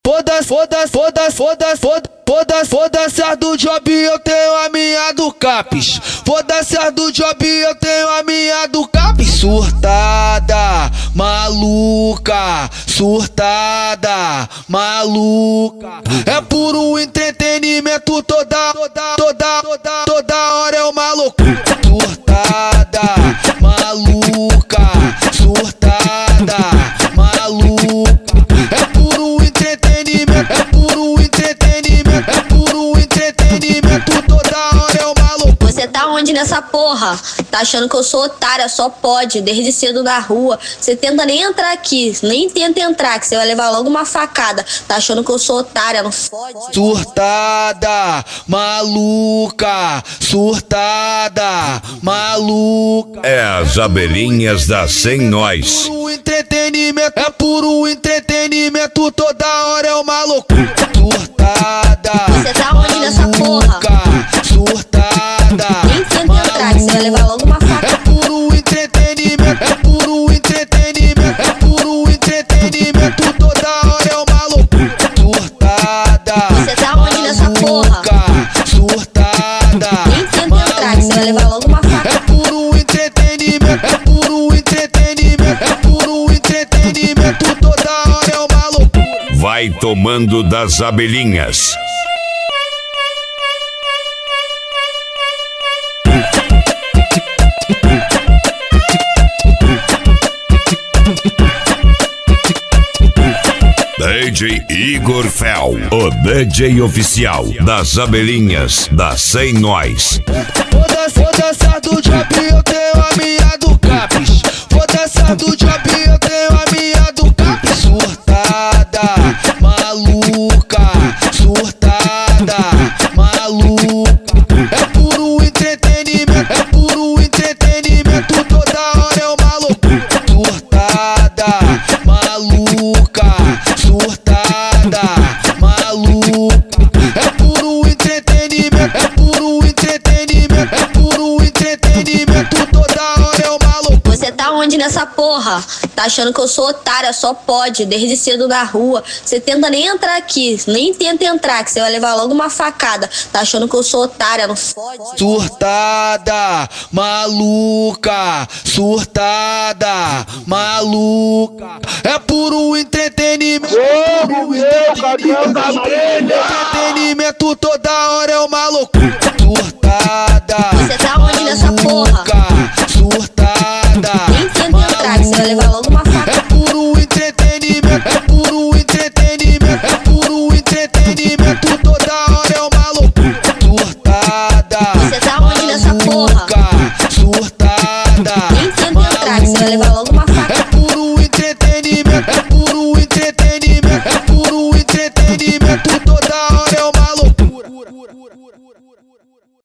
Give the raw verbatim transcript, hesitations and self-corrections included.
Foda-se, foda-se, foda-se, foda-se, foda-se, foda-se as do job, eu tenho a minha do Capes. Foda-se as do job, eu tenho a minha do Capes. Surtada, maluca, surtada, maluca. É puro entretenimento, toda, toda, toda, toda, toda hora é uma loucura. Surtada, maluca, surtada, maluca. É puro entretenimento, é puro entretenimento, é puro entretenimento, toda hora é uma loucura. Você tá onde nessa porra? Tá achando que eu sou otária, só pode, desde cedo na rua. Você tenta nem entrar aqui, nem tenta entrar, que você vai levar logo uma facada. Tá achando que eu sou otária, não fode? Surtada, maluca, surtada, maluca. É as abelhinhas da Sem Nós. É puro entretenimento, é puro entretenimento, toda hora é uma loucura. Surtada, você tá onde nessa porra? Surtada, nem tenta entrar, que você vai levar logo uma facada. É puro entretenimento, é puro entretenimento, é puro entretenimento, toda hora é uma loucura. Surtada, você tá onde nessa porra? Surtada, nem tenta entrar, que você vai levar logo uma facada. É puro entretenimento, é puro entretenimento, é puro entretenimento, toda hora é uma loucura. Vai tomando das abelhinhas. D J Igor Fel, o D J oficial das abelhinhas da Sem Nós. Foda-se, foda-se as do job, eu tenho a minha do Capes. Foda-se as do job, eu tenho a minha do Capes. Surtada, maluca, surtada, maluca. É puro entretenimento, é puro entretenimento, toda hora é uma loucura. Surtada, maluca, surtada, maluca. É puro entretenimento, é puro entretenimento, é puro entretenimento, toda hora é uma loucura. Você tá onde nessa porra? Tá achando que eu sou otária, só pode, desde cedo na rua. Você tenta nem entrar aqui, nem tenta entrar, que você vai levar logo uma facada. Tá achando que eu sou otária, não fode? Surtada, maluca, surtada, maluca. É puro entretenimento, é puro entretenimento, entretenimento, toda hora é uma loucura. Surtada, você tá onde nessa porra?